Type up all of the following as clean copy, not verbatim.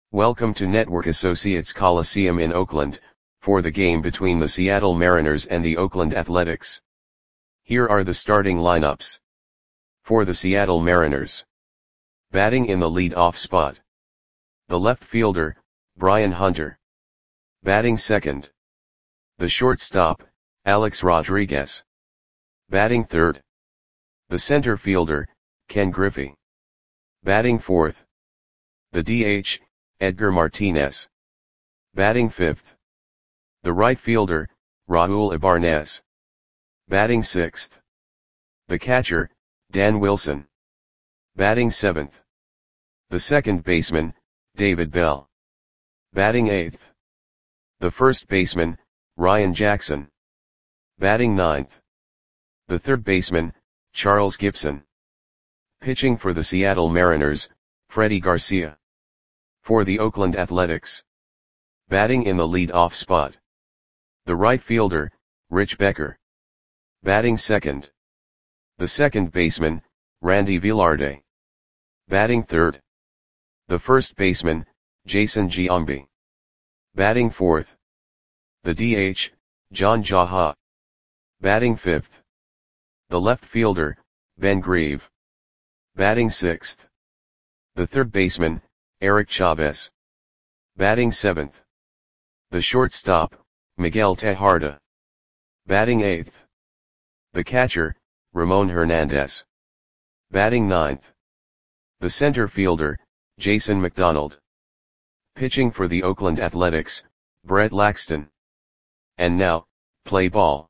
Welcome to Network Associates Coliseum in Oakland, for the game between the Seattle Mariners and the Oakland Athletics. Here are the starting lineups. For the Seattle Mariners. Batting in the lead-off spot. The left fielder, Brian Hunter. Batting second. The shortstop, Alex Rodriguez. Batting third. The center fielder, Ken Griffey. Batting fourth. The DH, Edgar Martinez. Batting fifth. The right fielder, Raul Ibarnez. Batting sixth. The catcher, Dan Wilson. Batting seventh. The second baseman, David Bell. Batting eighth. The first baseman, Ryan Jackson. Batting ninth. The third baseman, Charles Gibson. Pitching for the Seattle Mariners, Freddie Garcia. For the Oakland Athletics. Batting in the lead-off spot. The right fielder, Rich Becker. Batting second. The second baseman, Randy Velarde. Batting third. The first baseman, Jason Giambi. Batting fourth. The DH, John Jaha. Batting fifth. The left fielder, Ben Grieve. Batting sixth. The third baseman, Eric Chavez. Batting seventh. The shortstop, Miguel Tejada. Batting eighth. The catcher, Ramon Hernandez. Batting ninth. The center fielder, Jason McDonald. Pitching for the Oakland Athletics, Brett Laxton. And now, play ball.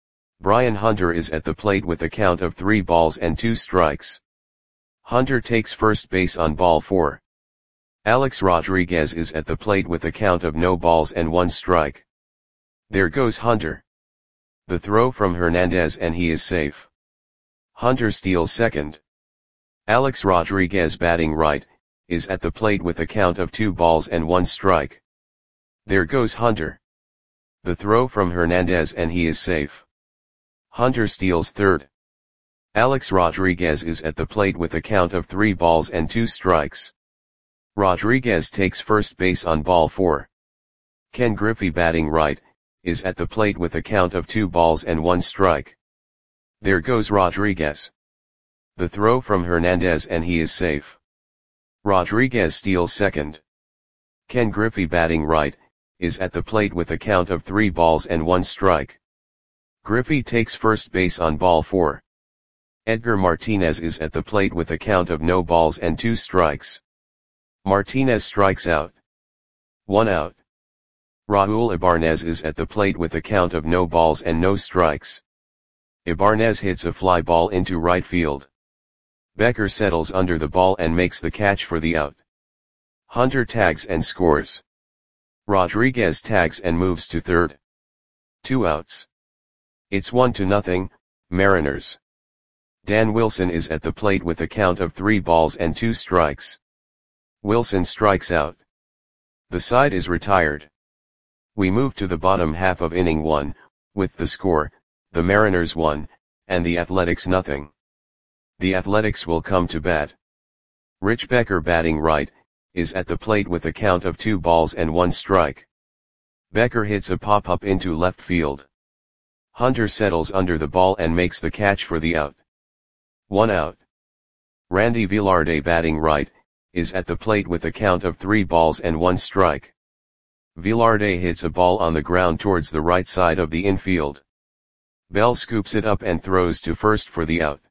Brian Hunter is at the plate with a count of 3 balls and 2 strikes. Hunter takes first base on ball 4. Alex Rodriguez is at the plate with a count of no balls and 1 strike. There goes Hunter. The throw from Hernandez and he is safe. Hunter steals second. Alex Rodriguez, batting right, is at the plate with a count of 2 balls and 1 strike. There goes Hunter. The throw from Hernandez and he is safe. Hunter steals third. Alex Rodriguez is at the plate with a count of 3 balls and 2 strikes. Rodriguez takes first base on ball 4. Ken Griffey, batting right, is at the plate with a count of 2 balls and 1 strike. There goes Rodriguez. The throw from Hernandez and he is safe. Rodriguez steals second. Ken Griffey, batting right, is at the plate with a count of 3 balls and 1 strike. Griffey takes first base on ball 4. Edgar Martinez is at the plate with a count of no balls and 2 strikes. Martinez strikes out. 1 out. Raul Ibarnez is at the plate with a count of no balls and no strikes. Ibarnez hits a fly ball into right field. Becker settles under the ball and makes the catch for the out. Hunter tags and scores. Rodriguez tags and moves to third. 2 outs. It's 1-0, Mariners. Dan Wilson is at the plate with a count of 3 balls and 2 strikes. Wilson strikes out. The side is retired. We move to the bottom half of inning 1, with the score, the Mariners 1, and the Athletics 0. The Athletics will come to bat. Rich Becker, batting right, is at the plate with a count of 2 balls and 1 strike. Becker hits a pop-up into left field. Hunter settles under the ball and makes the catch for the out. 1 out. Randy Velarde, batting right, is at the plate with a count of 3 balls and 1 strike. Velarde hits a ball on the ground towards the right side of the infield. Bell scoops it up and throws to first for the out.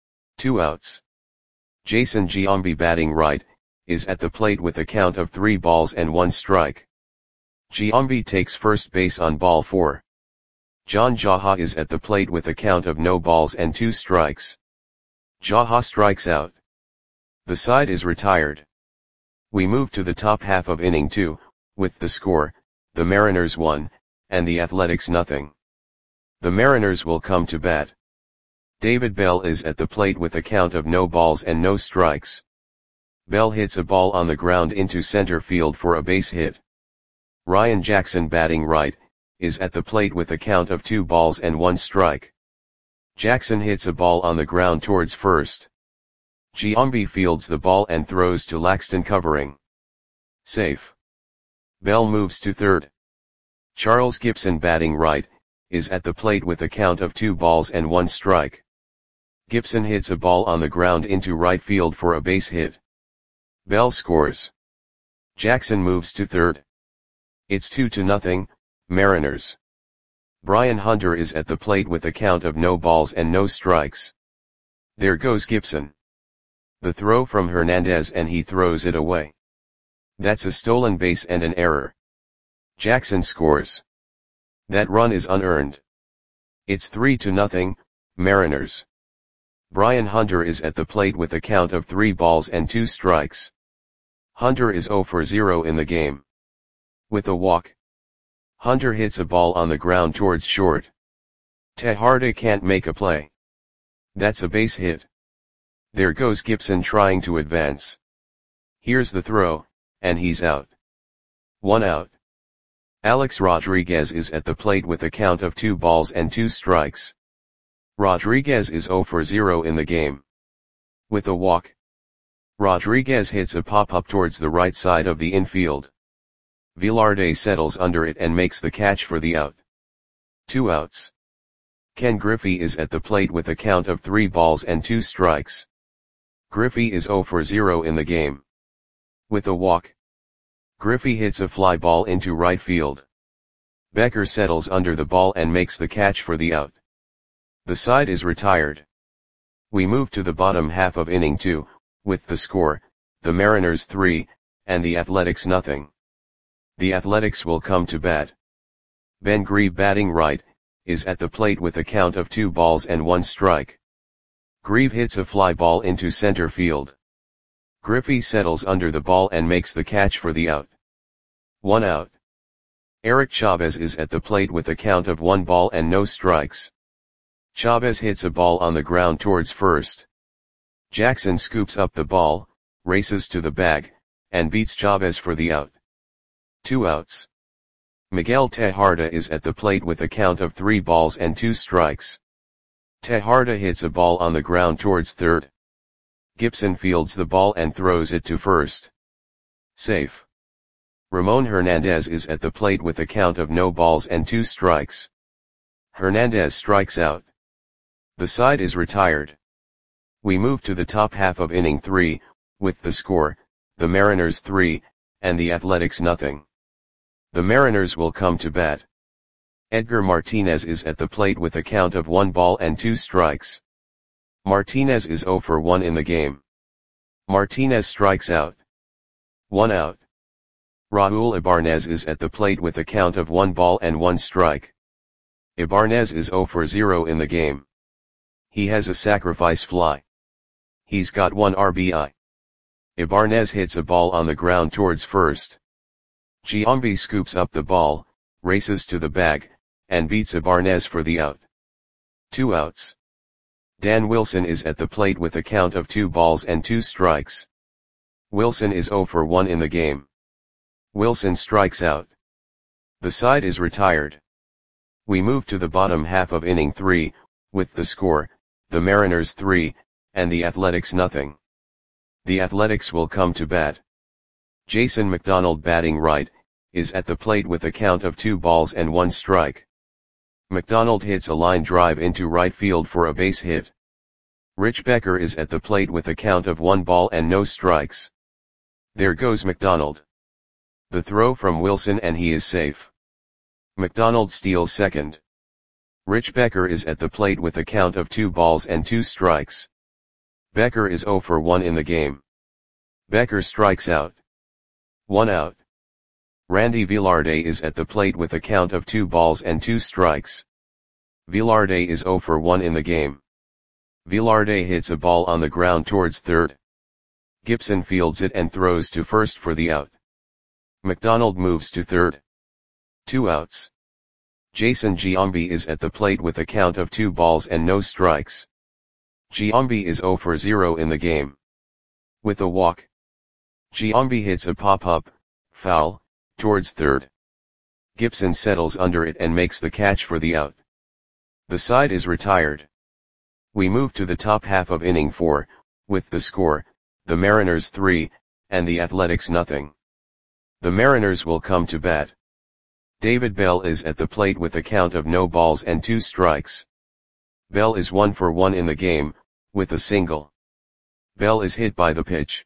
2 outs. Jason Giambi, batting right, is at the plate with a count of 3 balls and 1 strike. Giambi takes first base on ball 4. John Jaha is at the plate with a count of no balls and 2 strikes. Jaha strikes out. The side is retired. We move to the top half of inning 2, with the score, the Mariners 1, and the Athletics 0. The Mariners will come to bat. David Bell is at the plate with a count of no balls and no strikes. Bell hits a ball on the ground into center field for a base hit. Ryan Jackson, batting right, is at the plate with a count of 2 balls and 1 strike. Jackson hits a ball on the ground towards first. Giambi fields the ball and throws to Laxton, covering. Safe. Bell moves to third. Charles Gibson, batting right, is at the plate with a count of 2 balls and 1 strike. Gibson hits a ball on the ground into right field for a base hit. Bell scores. Jackson moves to third. It's 2-0, Mariners. Brian Hunter is at the plate with a count of no balls and no strikes. There goes Gibson. The throw from Hernandez and he throws it away. That's a stolen base and an error. Jackson scores. That run is unearned. It's 3-0, Mariners. Brian Hunter is at the plate with a count of 3 balls and 2 strikes. Hunter is 0 for 0 in the game. With a walk. Hunter hits a ball on the ground towards short. Tejada can't make a play. That's a base hit. There goes Gibson trying to advance. Here's the throw, and he's out. 1 out. Alex Rodriguez is at the plate with a count of 2 balls and 2 strikes. Rodriguez is 0 for 0 in the game. With a walk. Rodriguez hits a pop-up towards the right side of the infield. Velarde settles under it and makes the catch for the out. 2 outs. Ken Griffey is at the plate with a count of 3 balls and 2 strikes. Griffey is 0 for 0 in the game. With a walk. Griffey hits a fly ball into right field. Becker settles under the ball and makes the catch for the out. The side is retired. We move to the bottom half of inning 2, with the score, the Mariners 3, and the Athletics 0. The Athletics will come to bat. Ben Grieve, batting right, is at the plate with a count of 2 balls and 1 strike. Grieve hits a fly ball into center field. Griffey settles under the ball and makes the catch for the out. 1 out. Eric Chavez is at the plate with a count of 1 ball and no strikes. Chavez hits a ball on the ground towards first. Jackson scoops up the ball, races to the bag, and beats Chavez for the out. 2 outs. Miguel Tejada is at the plate with a count of 3 balls and 2 strikes. Tejada hits a ball on the ground towards third. Gibson fields the ball and throws it to first. Safe. Ramon Hernandez is at the plate with a count of no balls and 2 strikes. Hernandez strikes out. The side is retired. We move to the top half of inning 3, with the score, the Mariners 3, and the Athletics 0. The Mariners will come to bat. Edgar Martinez is at the plate with a count of 1 ball and 2 strikes. Martinez is 0 for 1 in the game. Martinez strikes out. 1 out. Raul Ibarnez is at the plate with a count of 1 ball and 1 strike. Ibarnez is 0 for 0 in the game. He has a sacrifice fly. He's got 1 RBI. Ibarnez hits a ball on the ground towards first. Giambi scoops up the ball, races to the bag, and beats Ibarnez for the out. 2 outs. Dan Wilson is at the plate with a count of 2 balls and 2 strikes. Wilson is 0 for 1 in the game. Wilson strikes out. The side is retired. We move to the bottom half of inning 3, with the score, the Mariners 3, and the Athletics 0. The Athletics will come to bat. Jason McDonald, batting right, is at the plate with a count of 2 balls and 1 strike. McDonald hits a line drive into right field for a base hit. Rich Becker is at the plate with a count of 1 ball and no strikes. There goes McDonald. The throw from Wilson and he is safe. McDonald steals second. Rich Becker is at the plate with a count of 2 balls and 2 strikes. Becker is 0 for 1 in the game. Becker strikes out. 1 out. Randy Velarde is at the plate with a count of 2 balls and 2 strikes. Velarde is 0 for 1 in the game. Velarde hits a ball on the ground towards third. Gibson fields it and throws to first for the out. McDonald moves to third. 2 outs. Jason Giambi is at the plate with a count of 2 balls and no strikes. Giambi is 0 for 0 in the game. With a walk. Giambi hits a pop-up, foul, towards third. Gibson settles under it and makes the catch for the out. The side is retired. We move to the top half of inning 4, with the score, the Mariners 3, and the Athletics 0. The Mariners will come to bat. David Bell is at the plate with a count of no balls and 2 strikes. Bell is 1 for 1 in the game, with a single. Bell is hit by the pitch.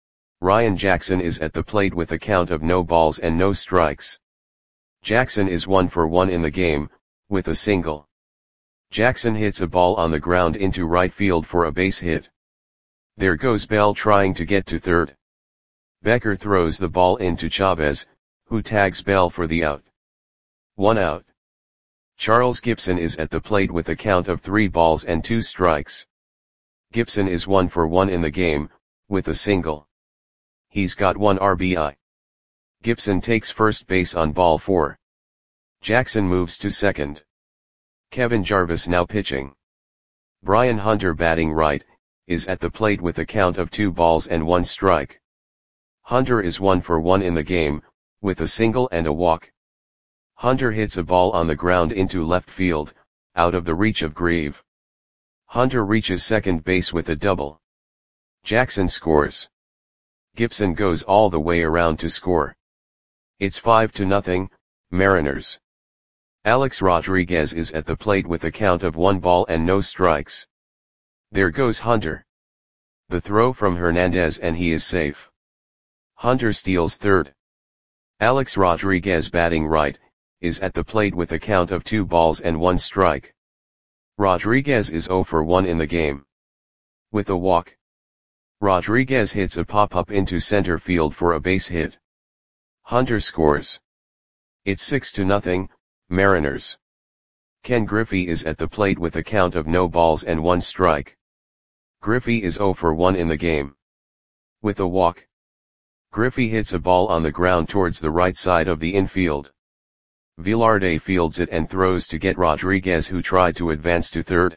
Ryan Jackson is at the plate with a count of no balls and no strikes. Jackson is 1 for 1 in the game, with a single. Jackson hits a ball on the ground into right field for a base hit. There goes Bell trying to get to third. Becker throws the ball into Chavez, who tags Bell for the out. 1 out. Charles Gibson is at the plate with a count of 3 balls and 2 strikes. Gibson is 1 for 1 in the game, with a single. He's got 1 RBI. Gibson takes first base on ball 4. Jackson moves to second. Kevin Jarvis now pitching. Brian Hunter batting right, is at the plate with a count of 2 balls and 1 strike. Hunter is 1 for 1 in the game, with a single and a walk. Hunter hits a ball on the ground into left field, out of the reach of Grieve. Hunter reaches second base with a double. Jackson scores. Gibson goes all the way around to score. It's 5-0, Mariners. Alex Rodriguez is at the plate with a count of 1 ball and no strikes. There goes Hunter. The throw from Hernandez and he is safe. Hunter steals third. Alex Rodriguez batting right, is at the plate with a count of 2 balls and 1 strike. Rodriguez is 0 for 1 in the game. With a walk. Rodriguez hits a pop-up into center field for a base hit. Hunter scores. It's 6-0, Mariners. Ken Griffey is at the plate with a count of no balls and 1 strike. Griffey is 0 for 1 in the game. With a walk. Griffey hits a ball on the ground towards the right side of the infield. Velarde fields it and throws to get Rodriguez, who tried to advance to third.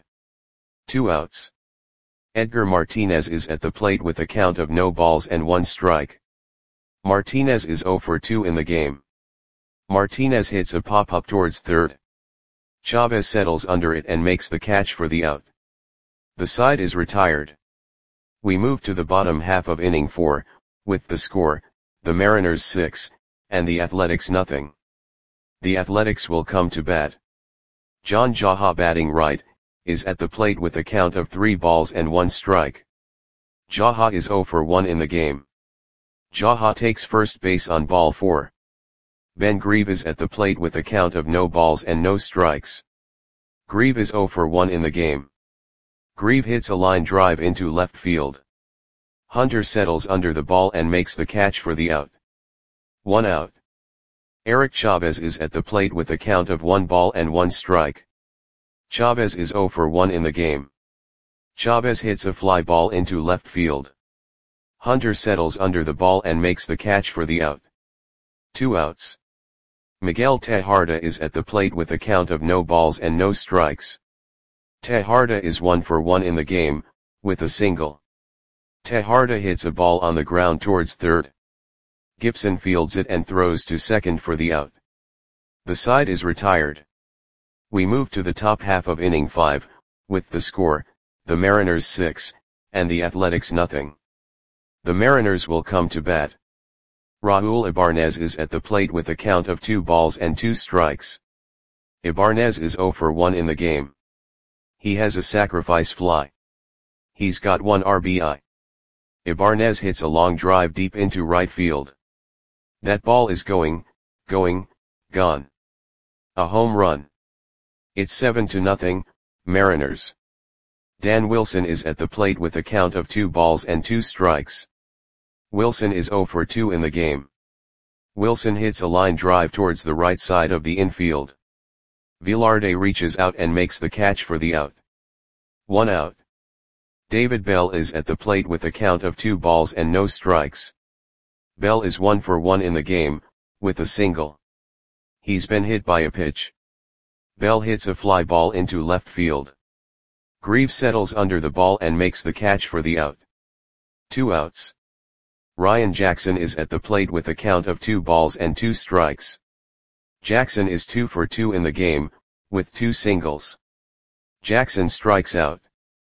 2 outs. Edgar Martinez is at the plate with a count of no balls and 1 strike. Martinez is 0 for 2 in the game. Martinez hits a pop-up towards third. Chavez settles under it and makes the catch for the out. The side is retired. We move to the bottom half of inning 4, with the score, the Mariners 6, and the Athletics nothing. The Athletics will come to bat. John Jaha batting right, is at the plate with a count of 3 balls and 1 strike. Jaha is 0 for 1 in the game. Jaha takes first base on ball 4. Ben Grieve is at the plate with a count of no balls and no strikes. Grieve is 0 for 1 in the game. Grieve hits a line drive into left field. Hunter settles under the ball and makes the catch for the out. 1 out. Eric Chavez is at the plate with a count of 1 ball and 1 strike. Chavez is 0 for 1 in the game. Chavez hits a fly ball into left field. Hunter settles under the ball and makes the catch for the out. 2 outs. Miguel Tejada is at the plate with a count of no balls and no strikes. Tejada is 1 for 1 in the game, with a single. Tejada hits a ball on the ground towards third. Gibson fields it and throws to second for the out. The side is retired. We move to the top half of inning 5, with the score, the Mariners 6, and the Athletics nothing. The Mariners will come to bat. Raul Ibanez is at the plate with a count of 2 balls and 2 strikes. Ibanez is 0 for 1 in the game. He has a sacrifice fly. He's got 1 RBI. Ibanez hits a long drive deep into right field. That ball is going, gone. A home run. It's 7-0, Mariners. Dan Wilson is at the plate with a count of 2 balls and 2 strikes. Wilson is 0 for 2 in the game. Wilson hits a line drive towards the right side of the infield. Velarde reaches out and makes the catch for the out. 1 out. David Bell is at the plate with a count of 2 balls and no strikes. Bell is 1 for 1 in the game, with a single. He's been hit by a pitch. Bell hits a fly ball into left field. Grieve settles under the ball and makes the catch for the out. 2 outs. Ryan Jackson is at the plate with a count of 2 balls and 2 strikes. Jackson is 2 for 2 in the game, with 2 singles. Jackson strikes out.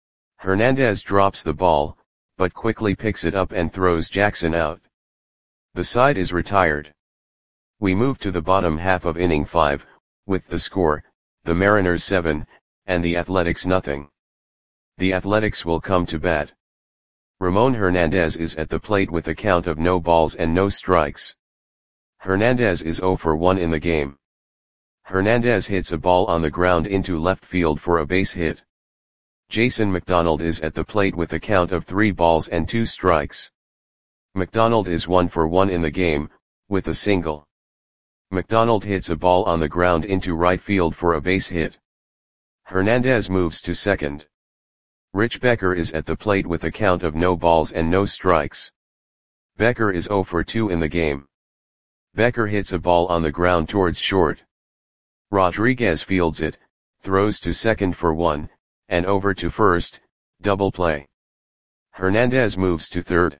Hernandez drops the ball, but quickly picks it up and throws Jackson out. The side is retired. We move to the bottom half of inning 5, with the score, the Mariners 7, and the Athletics nothing. The Athletics will come to bat. Ramon Hernandez is at the plate with a count of no balls and no strikes. Hernandez is 0 for 1 in the game. Hernandez hits a ball on the ground into left field for a base hit. Jason McDonald is at the plate with a count of 3 balls and 2 strikes. McDonald is 1 for 1 in the game, with a single. McDonald hits a ball on the ground into right field for a base hit. Hernandez moves to second. Rich Becker is at the plate with a count of no balls and no strikes. Becker is 0 for 2 in the game. Becker hits a ball on the ground towards short. Rodriguez fields it, throws to second for 1, and over to first, double play. Hernandez moves to third.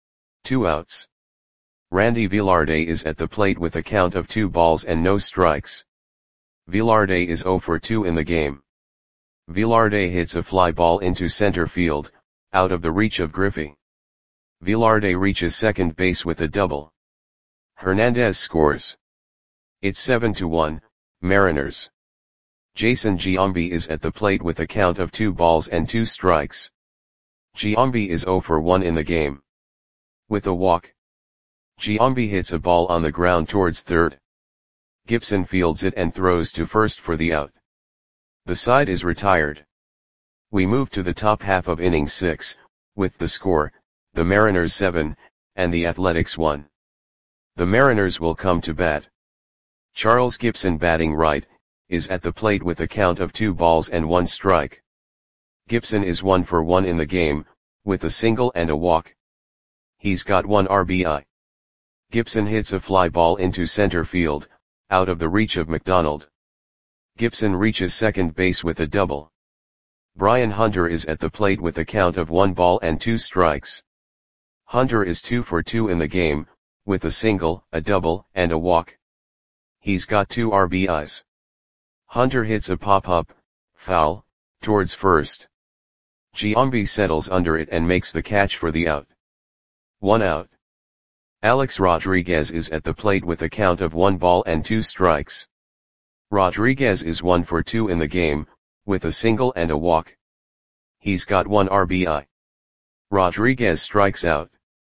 2 outs. Randy Velarde is at the plate with a count of 2 balls and no strikes. Velarde is 0 for 2 in the game. Velarde hits a fly ball into center field, out of the reach of Griffey. Velarde reaches second base with a double. Hernandez scores. It's 7-1, Mariners. Jason Giambi is at the plate with a count of 2 balls and 2 strikes. Giambi is 0 for 1 in the game. With a walk. Giambi hits a ball on the ground towards third. Gibson fields it and throws to first for the out. The side is retired. We move to the top half of inning 6, with the score, the Mariners 7, and the Athletics 1. The Mariners will come to bat. Charles Gibson, batting right, is at the plate with a count of 2 balls and 1 strike. Gibson is 1 for 1 in the game, with a single and a walk. He's got 1 RBI. Gibson hits a fly ball into center field, out of the reach of McDonald. Gibson reaches second base with a double. Brian Hunter is at the plate with a count of 1 ball and 2 strikes. Hunter is 2 for 2 in the game, with a single, a double, and a walk. He's got 2 RBIs. Hunter hits a pop-up, foul, towards first. Giambi settles under it and makes the catch for the out. 1 out. Alex Rodriguez is at the plate with a count of 1 ball and 2 strikes. Rodriguez is 1 for 2 in the game, with a single and a walk. He's got 1 RBI. Rodriguez strikes out.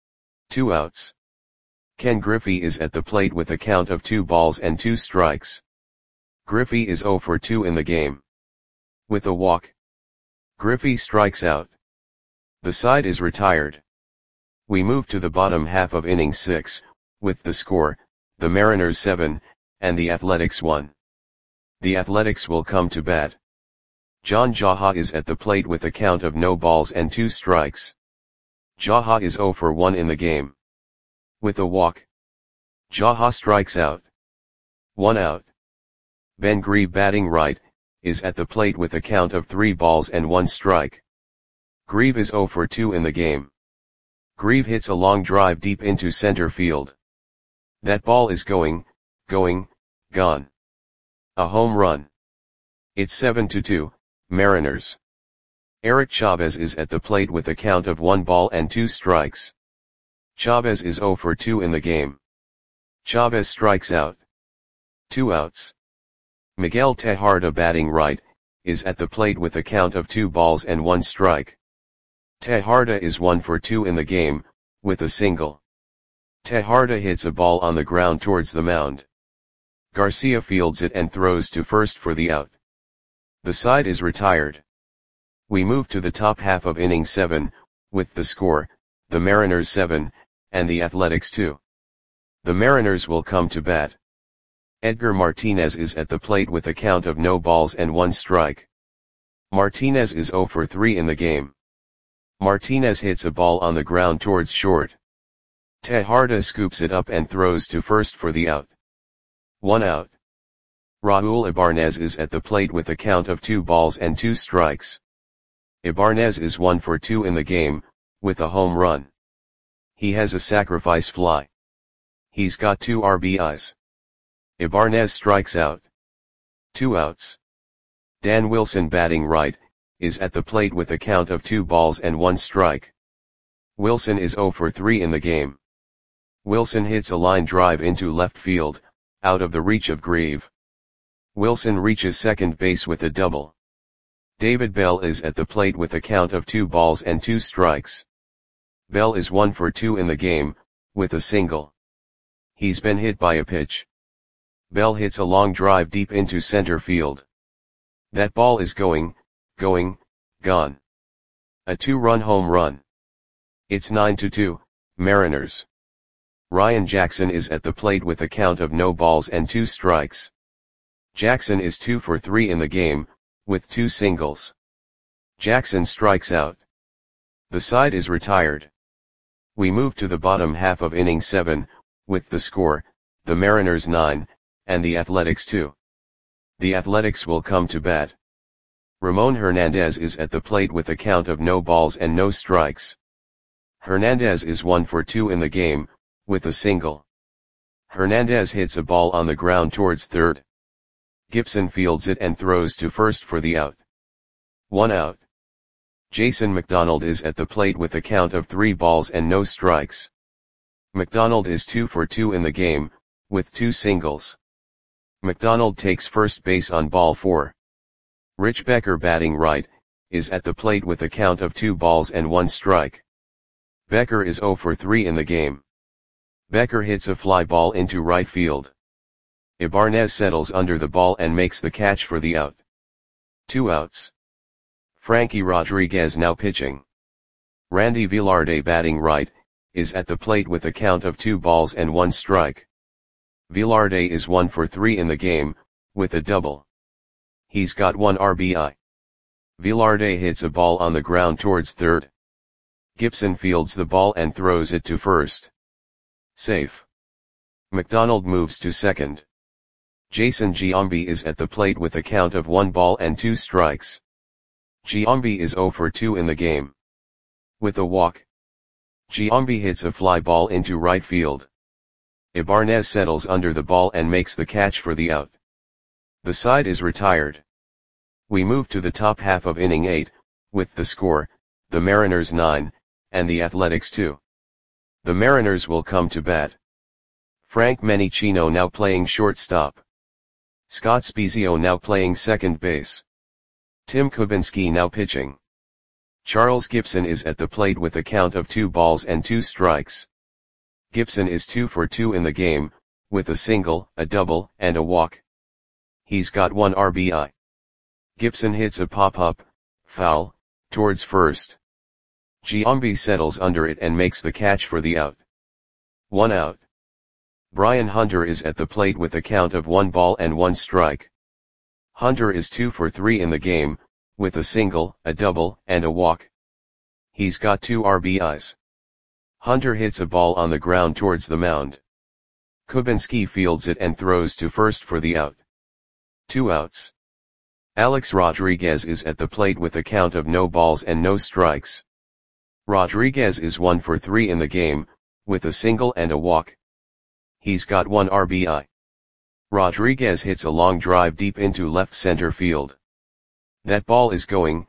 2 outs. Ken Griffey is at the plate with a count of 2 balls and 2 strikes. Griffey is 0 for 2 in the game. With a walk. Griffey strikes out. The side is retired. We move to the bottom half of inning 6, with the score, the Mariners 7, and the Athletics 1. The Athletics will come to bat. John Jaha is at the plate with a count of no balls and 2 strikes. Jaha is 0 for 1 in the game. With a walk. Jaha strikes out. 1 out. Ben Grieve, batting right, is at the plate with a count of 3 balls and 1 strike. Grieve is 0 for 2 in the game. Grieve hits a long drive deep into center field. That ball is gone. A home run. It's 7-2, Mariners. Eric Chavez is at the plate with a count of 1 ball and 2 strikes. Chavez is 0 for 2 in the game. Chavez strikes out. 2 outs. Miguel Tejada, batting right, is at the plate with a count of 2 balls and 1 strike. Tejada is 1 for 2 in the game, with a single. Tejada hits a ball on the ground towards the mound. Garcia fields it and throws to first for the out. The side is retired. We move to the top half of inning 7, with the score, the Mariners 7, and the Athletics 2. The Mariners will come to bat. Edgar Martinez is at the plate with a count of no balls and 1 strike. Martinez is 0 for 3 in the game. Martinez hits a ball on the ground towards short. Tejada scoops it up and throws to first for the out. 1 out. Raul Ibanez is at the plate with a count of 2 balls and 2 strikes. Ibanez is 1 for 2 in the game, with a home run. He has a sacrifice fly. He's got 2 RBIs. Ibanez strikes out. 2 outs. Dan Wilson, batting right, is at the plate with a count of 2 balls and 1 strike. Wilson is 0 for 3 in the game. Wilson hits a line drive into left field, out of the reach of Grieve. Wilson reaches second base with a double. David Bell is at the plate with a count of 2 balls and 2 strikes. Bell is 1 for 2 in the game, with a single. He's been hit by a pitch. Bell hits a long drive deep into center field. That ball is gone. A 2-run home run. It's 9-2, Mariners. Ryan Jackson is at the plate with a count of no balls and 2 strikes. Jackson is 2 for 3 in the game, with 2 singles. Jackson strikes out. The side is retired. We move to the bottom half of inning 7, with the score, the Mariners 9, and the Athletics 2. The Athletics will come to bat. Ramon Hernandez is at the plate with a count of no balls and no strikes. Hernandez is 1 for 2 in the game, with a single. Hernandez hits a ball on the ground towards third. Gibson fields it and throws to first for the out. 1 out. Jason McDonald is at the plate with a count of 3 balls and no strikes. McDonald is 2 for 2 in the game, with 2 singles. McDonald takes first base on ball 4. Rich Becker, batting right, is at the plate with a count of 2 balls and 1 strike. Becker is 0 for 3 in the game. Becker hits a fly ball into right field. Ibanez settles under the ball and makes the catch for the out. 2 outs. Frankie Rodriguez now pitching. Randy Velarde, batting right, is at the plate with a count of 2 balls and 1 strike. Velarde is 1 for 3 in the game, with a double. He's got 1 RBI. Velarde hits a ball on the ground towards third. Gibson fields the ball and throws it to first. Safe. McDonald moves to second. Jason Giambi is at the plate with a count of 1 ball and 2 strikes. Giambi is 0 for 2 in the game. With a walk. Giambi hits a fly ball into right field. Ibanez settles under the ball and makes the catch for the out. The side is retired. We move to the top half of inning 8, with the score, the Mariners 9, and the Athletics 2. The Mariners will come to bat. Frank Menicino now playing shortstop. Scott Spiezio now playing second base. Tim Kubinski now pitching. Charles Gibson is at the plate with a count of 2 balls and 2 strikes. Gibson is 2 for 2 in the game, with a single, a double, and a walk. He's got 1 RBI. Gibson hits a pop-up, foul, towards first. Giambi settles under it and makes the catch for the out. 1 out. Brian Hunter is at the plate with a count of 1 ball and 1 strike. Hunter is 2 for 3 in the game, with a single, a double, and a walk. He's got 2 RBIs. Hunter hits a ball on the ground towards the mound. Kubinski fields it and throws to first for the out. 2 outs. Alex Rodriguez is at the plate with a count of no balls and no strikes. Rodriguez is 1 for 3 in the game, with a single and a walk. He's got 1 RBI. Rodriguez hits a long drive deep into left center field. That ball is gone.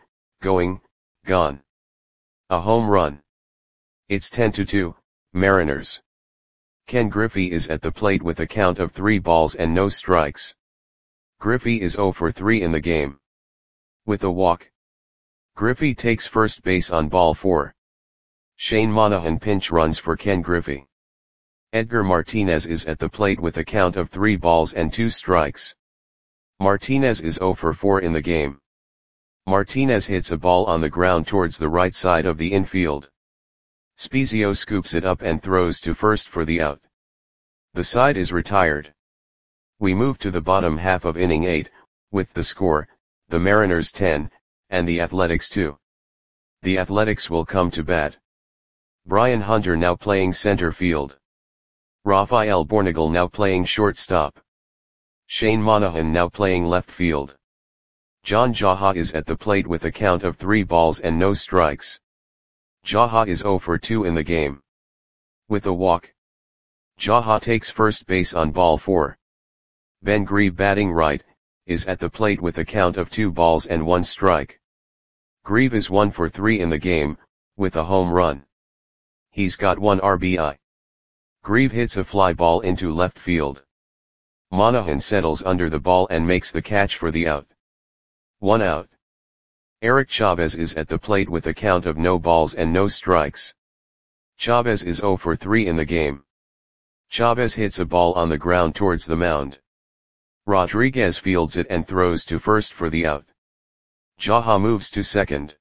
A home run. It's 10-2, Mariners. Ken Griffey is at the plate with a count of 3 balls and no strikes. Griffey is 0 for 3 in the game. With a walk. Griffey takes first base on ball 4. Shane Monahan pinch runs for Ken Griffey. Edgar Martinez is at the plate with a count of 3 balls and 2 strikes. Martinez is 0 for 4 in the game. Martinez hits a ball on the ground towards the right side of the infield. Spiezio scoops it up and throws to first for the out. The side is retired. We move to the bottom half of inning 8, with the score, the Mariners 10, and the Athletics 2. The Athletics will come to bat. Brian Hunter now playing center field. Rafael Bornagel now playing shortstop. Shane Monahan now playing left field. John Jaha is at the plate with a count of 3 balls and no strikes. Jaha is 0 for 2 in the game. With a walk. Jaha takes first base on ball 4. Ben Grieve, batting right, is at the plate with a count of 2 balls and 1 strike. Grieve is 1 for 3 in the game, with a home run. He's got 1 RBI. Grieve hits a fly ball into left field. Monahan settles under the ball and makes the catch for the out. 1 out. Eric Chavez is at the plate with a count of no balls and no strikes. Chavez is 0 for 3 in the game. Chavez hits a ball on the ground towards the mound. Rodriguez fields it and throws to first for the out. Jaha moves to second.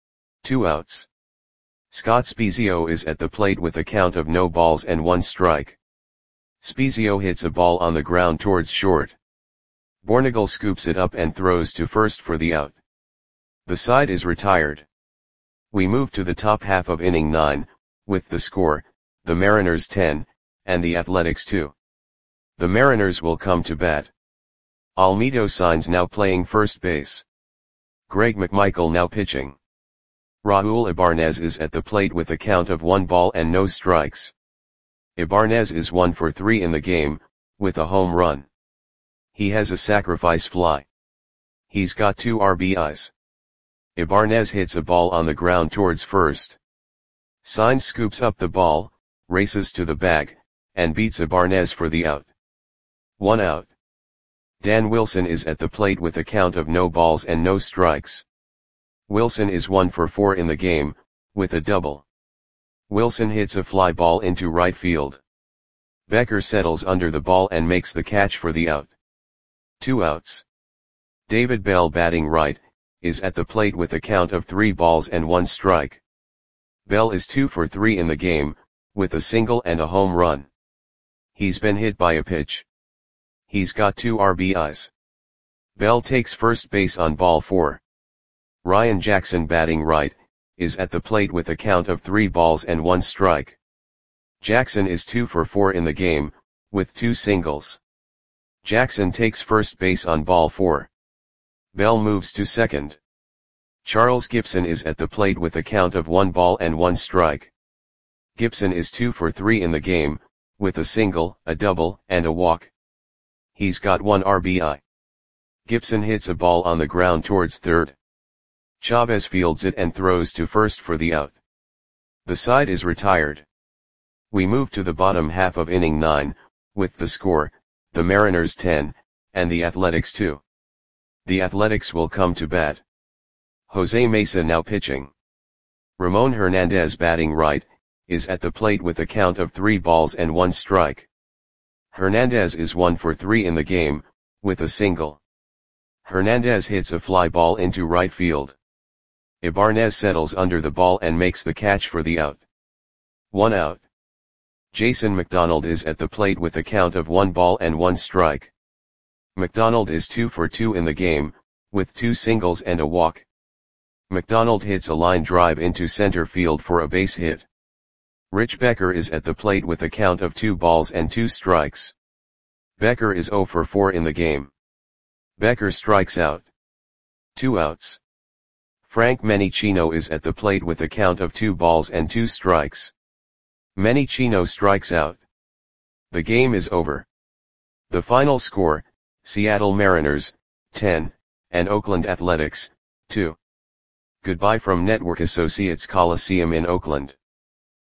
2 outs. Scott Spiezio is at the plate with a count of no balls and 1 strike. Spiezio hits a ball on the ground towards short. Bornagel scoops it up and throws to first for the out. The side is retired. We move to the top half of inning 9, with the score, the Mariners 10, and the Athletics 2. The Mariners will come to bat. Almedo Sainz now playing first base. Greg McMichael now pitching. Raul Ibanez is at the plate with a count of 1 ball and no strikes. Ibanez is 1 for 3 in the game, with a home run. He has a sacrifice fly. He's got 2 RBIs. Ibanez hits a ball on the ground towards first. Sainz scoops up the ball, races to the bag, and beats Ibanez for the out. 1 out. Dan Wilson is at the plate with a count of no balls and no strikes. Wilson is 1 for 4 in the game, with a double. Wilson hits a fly ball into right field. Becker settles under the ball and makes the catch for the out. 2 outs. David Bell batting right, is at the plate with a count of 3 balls and 1 strike. Bell is 2 for 3 in the game, with a single and a home run. He's been hit by a pitch. He's got 2 RBIs. Bell takes first base on ball 4. Ryan Jackson batting right, is at the plate with a count of 3 balls and 1 strike. Jackson is 2 for 4 in the game, with 2 singles. Jackson takes first base on ball 4. Bell moves to second. Charles Gibson is at the plate with a count of 1 ball and 1 strike. Gibson is 2 for 3 in the game, with a single, a double, and a walk. He's got 1 RBI. Gibson hits a ball on the ground towards third. Chavez fields it and throws to first for the out. The side is retired. We move to the bottom half of inning 9, with the score, the Mariners 10, and the Athletics 2. The Athletics will come to bat. Jose Mesa now pitching. Ramon Hernandez batting right, is at the plate with a count of 3 balls and 1 strike. Hernandez is 1 for 3 in the game, with a single. Hernandez hits a fly ball into right field. Ibanez settles under the ball and makes the catch for the out. 1 out. Jason McDonald is at the plate with a count of 1 ball and 1 strike. McDonald is 2 for 2 in the game, with 2 singles and a walk. McDonald hits a line drive into center field for a base hit. Rich Becker is at the plate with a count of 2 balls and 2 strikes. Becker is 0 for 4 in the game. Becker strikes out. 2 outs. Frank Menicino is at the plate with a count of 2 balls and 2 strikes. Menicino strikes out. The game is over. The final score, Seattle Mariners, 10, and Oakland Athletics, 2. Goodbye from Network Associates Coliseum in Oakland.